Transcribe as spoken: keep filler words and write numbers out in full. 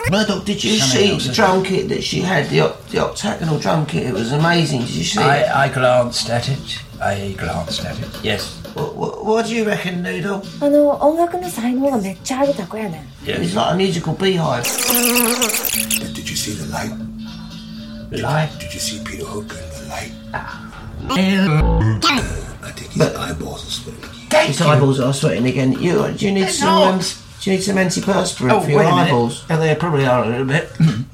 Murdoch, did you Something see else, the isn't drum kit that she had, the, oct- the octagonal drum kit? It was amazing. Did you see it? I, I glanced at it. I glanced at it. Yes. What, what, what do you reckon, Noodle? あの音楽の才能がめっちゃあるタコやねん。 It's like a musical beehive. Did you see the light? Light? Did you see Peter Hook and the light? I think his But- eyeballs are swimming. His eyeballs are sweating again. You, do you need They're some? Um, not. do you need some antiperspirant Oh, for your wait a minute. eyeballs? Oh, they probably are a little bit.